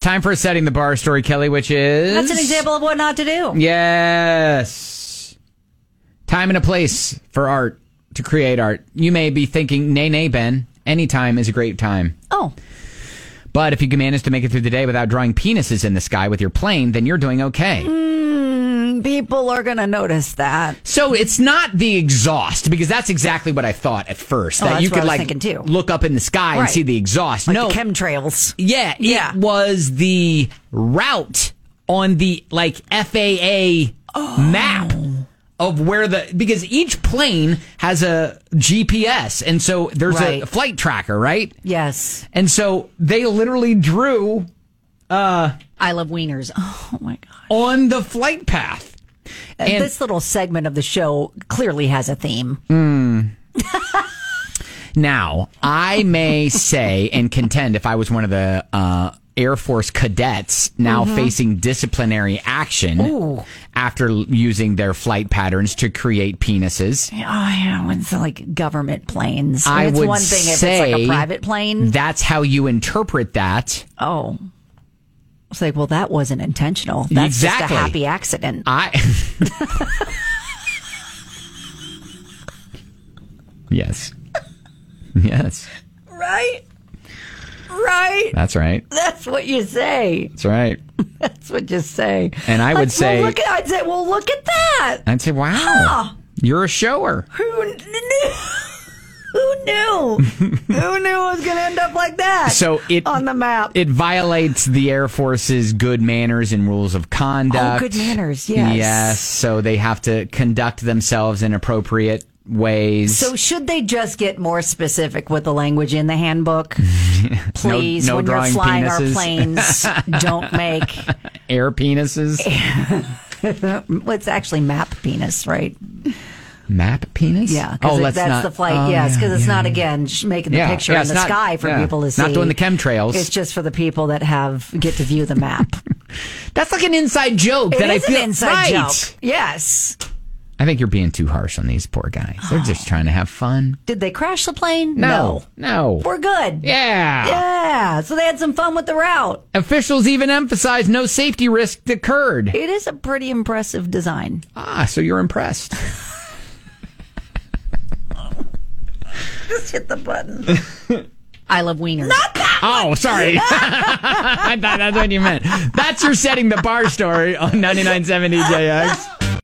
Time for setting the bar story, Kelly, which is... That's an example of what not to do. Yes. Time and a place for art, to create art. You may be thinking, nay, Ben, any time is a great time. Oh. But if you can manage to make it through the day without drawing penises in the sky with your plane, then you're doing okay. People are going to notice that. So it's not the exhaust, because that's exactly what I thought at first. Oh, that you that's could what I was thinking, too. look up in the sky and see the exhaust. Like no, the chemtrails. Yeah, it was the route on the FAA map of where because each plane has a GPS, and so there's a flight tracker, right? Yes. And so they literally drew I love wieners. Oh my gosh. On the flight path. And this little segment of the show clearly has a theme. Now, I may say and contend, if I was one of the Air Force cadets now facing disciplinary action after using their flight patterns to create penises. Oh, yeah, when it's like government planes. I it's would one thing if say it's like a private plane. That's how you interpret that. Oh. It's like, well, that wasn't intentional. That's just a happy accident. Yes. Yes. Right? Right. That's right. That's what you say. That's right. That's what you say. And I would say... I'd say, well, look at that. I'd say, wow. You're a shower. Who knew? Who knew? Who knew it was going to end up like that? So on the map. It violates the Air Force's good manners and rules of conduct. Oh, good manners, yes. Yes, so they have to conduct themselves in appropriate ways. So should they just get more specific with the language in the handbook? Please, no when you're flying our planes, don't make... Air penises? Well, it's actually map penis, right? Map penis? Yeah, because that's the flight. Yes, because it's not, again, making the picture in the sky for people to see. Not doing the chemtrails. It's just for the people that get to view the map. That's like an inside joke. It is an inside joke. Yes. I think you're being too harsh on these poor guys. They're just trying to have fun. Did they crash the plane? No. We're good. Yeah. Yeah. So they had some fun with the route. Officials even emphasized no safety risk occurred. It is a pretty impressive design. So you're impressed. Just hit the button. I love wieners. Not that one. Oh, sorry. I thought that's what you meant. That's your setting the bar story on 99.7 DJX.